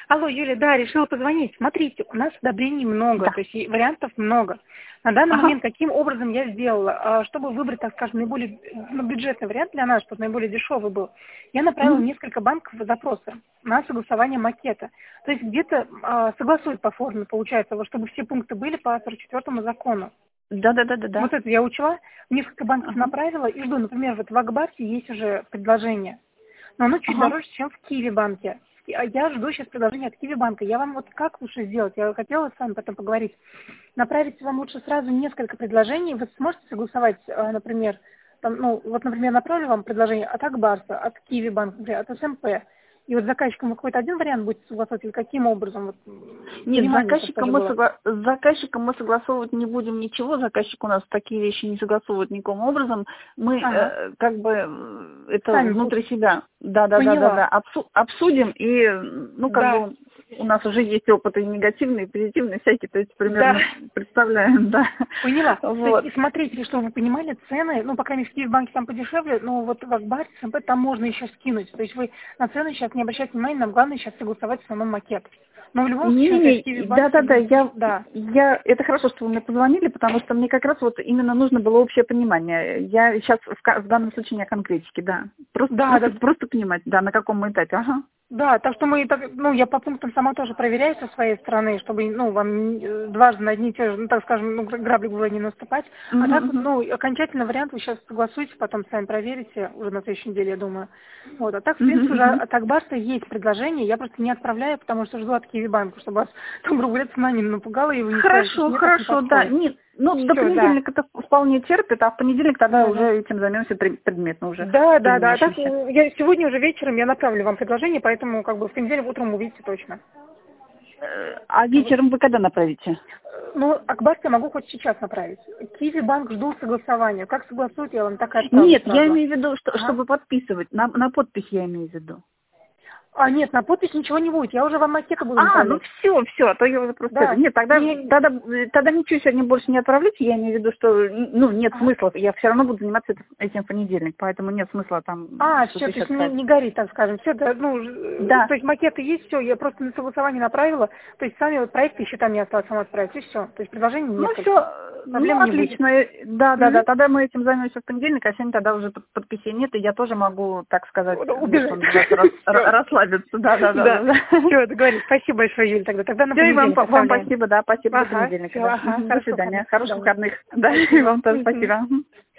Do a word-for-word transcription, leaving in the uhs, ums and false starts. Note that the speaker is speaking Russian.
Алло, Юля, да, решила позвонить. Смотрите, у нас одобрений много, Да. то есть и вариантов много. На данный Ага. момент каким образом я сделала, а, чтобы выбрать, так скажем, наиболее ну, бюджетный вариант для нас, чтобы наиболее дешевый был, я направила Мгм. несколько банков запросы на согласование макета. То есть где-то а, согласуют по форме, получается, вот, чтобы все пункты были по сорок четвёртому закону. Да, да, да, да, да. Вот это я учла, несколько банков Ага. направила и жду. Например, вот в Акбарсе есть уже предложение, но оно чуть Ага. дороже, чем в Киви банке. А я жду сейчас предложение от Киви банка. Я вам вот как лучше сделать? Я хотела с вами потом поговорить. Направить вам лучше сразу несколько предложений. Вы сможете согласовать, э, например, там, ну, вот, например, направлю вам предложение от Акбарса, от Киви банка, например, от СМП. И вот с заказчиком вы какой-то один вариант будете согласовать или каким образом? Вот, м, Нет, с понимание, чтобы заказчиком тоже мы, было. согла... с заказчиком мы согласовывать не будем ничего. Заказчик у нас такие вещи не согласовывает никаким образом. Мы Ага. э, как бы э, это Сами пусть. внутри себя, да, да, да, да, Поняла. да, обсу- обсудим и э, ну как Да. бы у нас уже есть опыт и негативный, и позитивный всякий, то есть Да. примерно представляем, да. Поняла. То есть, Вот. и смотрите, чтобы вы понимали, цены, ну, по крайней мере, в Киевбанке там подешевле, но вот в Акбаре, в СМП там можно еще скинуть. То есть вы на цены сейчас не обращайте внимания, нам главное сейчас согласовать самому макет. Но в любом случае, то есть в Не-не-не, Киевбанке да-да-да, будет, я, да. я, это хорошо, что вы мне позвонили, потому что мне как раз вот именно нужно было общее понимание. Я сейчас в, ка- в данном случае не о конкретике, да. Просто, Да, просто, да, просто понимать, да, на каком мы этапе, ага. да, так что мы, так, ну, я по пунктам сама тоже проверяю со своей стороны, чтобы, ну, вам э, дважды на одни и те же, ну, так скажем, ну, грабли было не наступать. А Мгм, так вот, мгм. ну, окончательный вариант вы сейчас согласуете, потом сами проверите уже на следующей неделе, я думаю. Вот, а так, в Мгм, принципе, уже мгм. от Акбарса есть предложение, я просто не отправляю, потому что жду от Киевбанка, чтобы вас, там, грубо говоря, цена не напугала, и вы не сказали, что Хорошо, нет, так не хорошо, да. подходит. Нет, ну, до Все, да, понедельника это вполне терпит, а в понедельник тогда да, да. уже этим займемся пред- предметно уже, Да, да, да. А так поимеющимся. э, я сегодня уже вечером я направлю вам предложение, поэтому как бы в понедельник утром увидите точно. Э, А вечером вы когда направите? Ну, Акбарс я могу хоть сейчас направить. Киви банк жду согласования. Как согласуют, я вам так и отправлю Нет, я сразу. имею в виду, что, Ага. чтобы подписывать, на, на подпись я имею в виду. А, нет, на подпись ничего не будет. Я уже вам макеты буду А, ну направлять. все, все, а то я уже просто это. Да. Нет, тогда, Не... тогда, тогда ничего сегодня больше не отправляйте, я имею в виду, что, ну, нет Ага. смысла, я все равно буду заниматься это- этим в понедельник, поэтому нет смысла там А, все, что-то то еще есть не, отправить. не горит, так скажем. Все, да, ну, ж- э, Да, то есть макеты есть, все, я просто на согласование направила. То есть сами вот проекты еще там не осталось сама отправить, и все. То есть предложений ну несколько. все, ну, Проблем не будет. отлично, да, да, Мгм. да, тогда мы этим займемся в понедельник, а сегодня тогда уже под- подписей нет, и я тоже могу, так сказать, ну, что Убежать. называется, рас- ра- Все. расслабиться, да, да, да, Да. да. Все, договорились. Спасибо большое, Юль, тогда. Тогда на Все, и вам, понедельник вам оставляем. спасибо, да, спасибо, до Ага, понедельника, все, да. ага, Мгм, до хорошо, свидания, выходных. До хороших свидания. выходных, да, и Спасибо. вам тоже Мгм. спасибо.